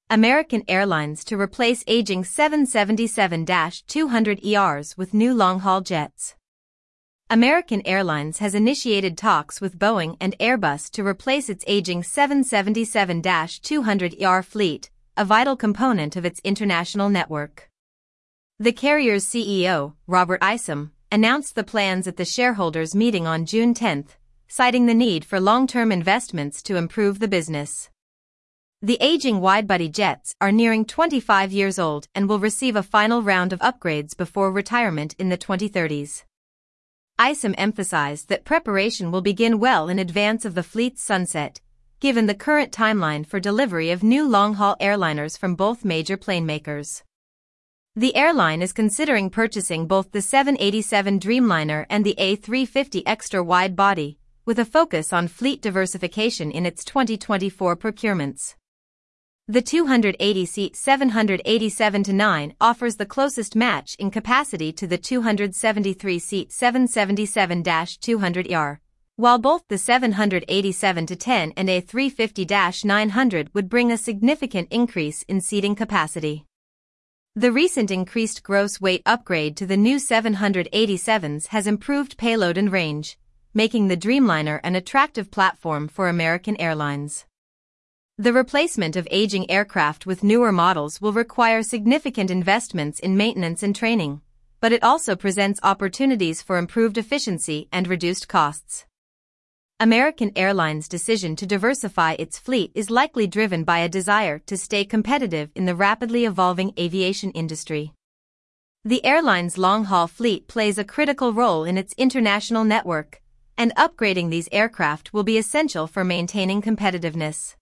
American Airlines to replace aging 777-200ERs with new long-haul jets. American Airlines has initiated talks with Boeing and Airbus to replace its aging 777-200ER fleet, a vital component of its international network. The carrier's CEO, Robert Isom, announced the plans at the shareholders' meeting on June 10, citing the need for long-term investments to improve the business. The aging widebody jets are nearing 25 years old and will receive a final round of upgrades before retirement in the 2030s. Isom emphasized that preparation will begin well in advance of the fleet's sunset, given the current timeline for delivery of new long-haul airliners from both major plane makers. The airline is considering purchasing both the 787 Dreamliner and the A350 extra wide body, with a focus on fleet diversification in its 2024 procurements. The 280-seat 787-9 offers the closest match in capacity to the 273-seat 777-200ER, while both the 787-10 and A350-900 would bring a significant increase in seating capacity. The recent increased gross weight upgrade to the new 787s has improved payload and range, making the Dreamliner an attractive platform for American Airlines. The replacement of aging aircraft with newer models will require significant investments in maintenance and training, but it also presents opportunities for improved efficiency and reduced costs. American Airlines' decision to diversify its fleet is likely driven by a desire to stay competitive in the rapidly evolving aviation industry. The airline's long-haul fleet plays a critical role in its international network, and upgrading these aircraft will be essential for maintaining competitiveness.